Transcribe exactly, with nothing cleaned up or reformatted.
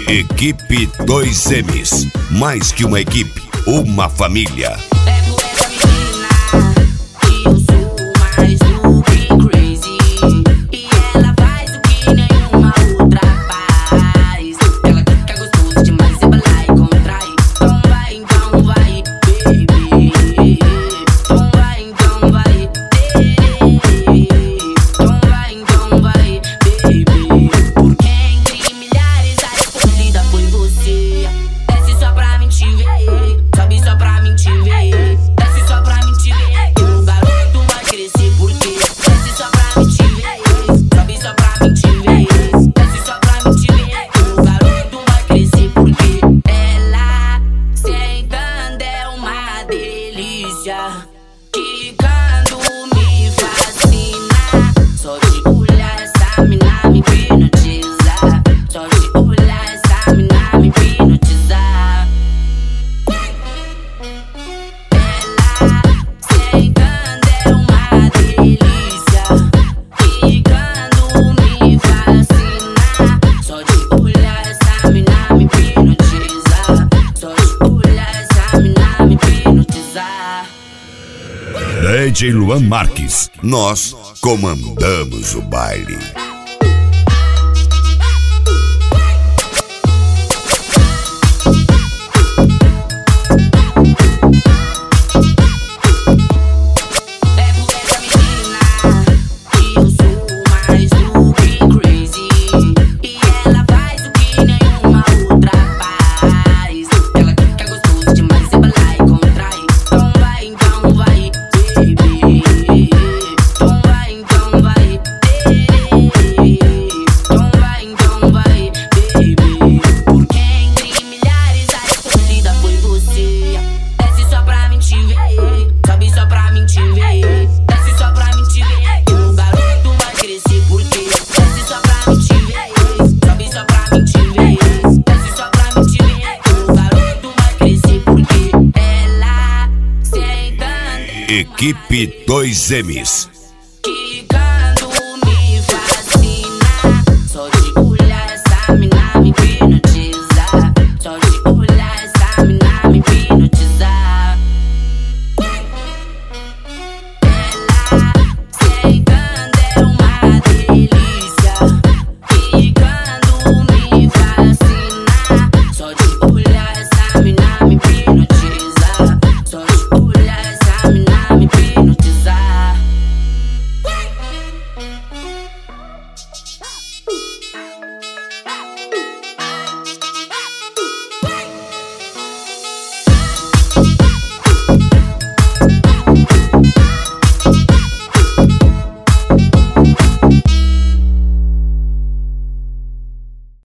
Equipe dois M's. Mais que uma equipe, uma família. É por essa menina que eu sou mais do que crazy. E ela faz o que nenhuma outra faz. Ela fica gostosa demais, você vai lá e contrai. Então vai, então vai, baby. Então vai, então vai, baby. Então vai, então vai, baby. Porque entre milhares a escolhida foi você. Desce só pra mim te ver, sobe só pra mim te ver. Desce só pra mim te ver, que o garoto vai crescer. Porque desce só pra mim te ver, sobe só pra mim te ver. Desce só pra mim te ver, que o garoto vai crescer. Porque ela sentando é uma delícia, quicando me fascina. Só de olhar essa mina me hipnotiza. Só de olhar essa mina me hipnotiza. Sentando é uma delícia, quicando me fascina. Só de olhar essa mina me hipnotiza. Só de olhar essa mina me hipnotiza. D J Luan Marques, nós comandamos o baile. É por essa menina que eu sou mais do que crazy. E ela faz o que nenhuma outra faz. Ela fica gostosa demais, você vai lá e contrai. Então vai, então vai, baby. Então vai, então vai, baby. Então vai, então vai, baby. Porque entre milhares a escolhida foi você. Desce só pra mim te ver, sobe só pra mim te ver. Desce só pra mim te ver, que o garoto vai crescer. Porque desce só pra mim te ver, sobe só pra mim te ver. Desce só pra mim te ver, que o garoto vai crescer. Porque ela sentando. Equipe dois M's.